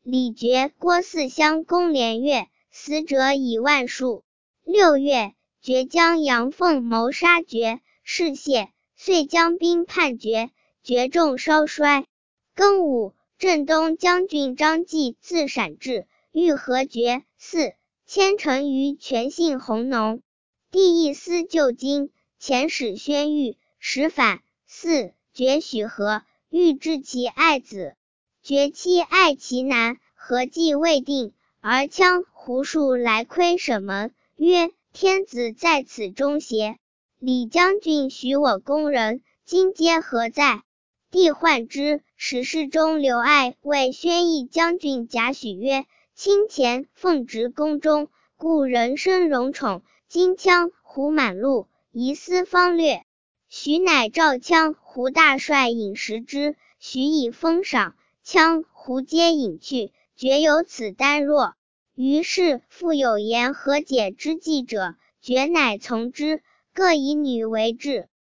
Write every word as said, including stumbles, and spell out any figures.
李傕郭汜相攻连越，死者以万数。六月，傕将杨凤谋杀傕，事泄，遂将兵叛傕，傕众稍衰。庚午，镇东将军张继自陕至，欲和傕。四，迁城于全信弘农。帝议思就京，遣使宣谕，使反。四，傕许和，欲治其爱子。傕妻爱其男，和计未定，而羌胡数来窥审门，曰：天子在此中邪？李将军许我宫人，今皆何在？帝患之，使侍中刘爱为宣义将军贾诩曰：卿前奉职宫中，故人生荣宠，今羌胡满路，疑思方略。许乃召羌胡大帅饮食之，许以封赏，羌胡皆饮去，傕有此丹若。于是复有言和解之计者，傕乃从之，各以女为质。